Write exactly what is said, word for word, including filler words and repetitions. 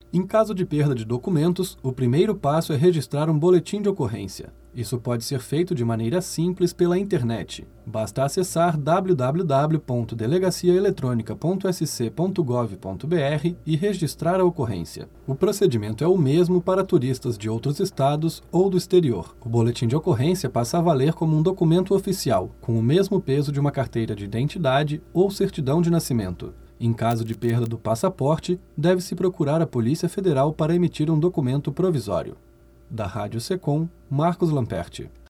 Em caso de perda de documentos, o primeiro passo é registrar um boletim de ocorrência. Isso pode ser feito de maneira simples pela internet. Basta acessar w w w ponto delegacia eletrônica ponto s c ponto gov ponto b r e registrar a ocorrência. O procedimento é o mesmo para turistas de outros estados ou do exterior. O boletim de ocorrência passa a valer como um documento oficial, com o mesmo peso de uma carteira de identidade ou certidão de nascimento. Em caso de perda do passaporte, deve-se procurar a Polícia Federal para emitir um documento provisório. Da Rádio Secom, Marcos Lamperti.